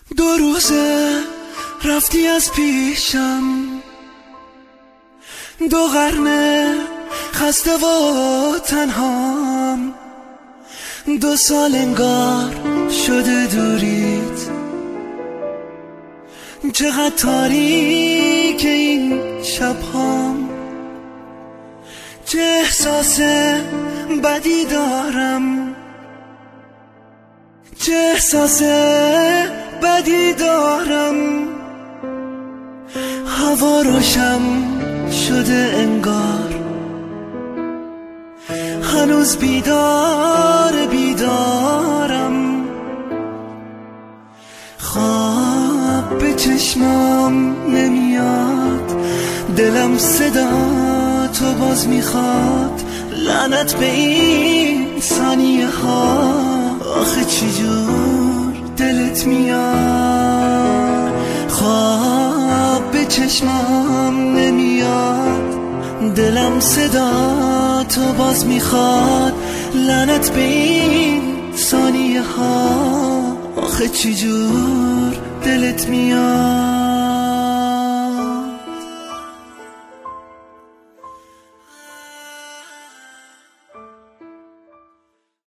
2 روزه رفتی از پیشم، 2 قرنه خسته و تنهام، 2 سال انگار شده دوریت. چقدر تاریک این شبهام، چه احساس بدی دارم، چه احساس بدی دارم. هوا روشن شده انگار، هنوز بیدارم. خواب به چشمام نمیاد، دلم صدا تو باز میخواد. لعنت به این ثانیه ها، آخه چی جور دلت میاد. خواب به چشمام نمیاد، دلم صدا تو باز میخواد. لعنت به این ثانیه ها، آخه چی جور دلت میاد.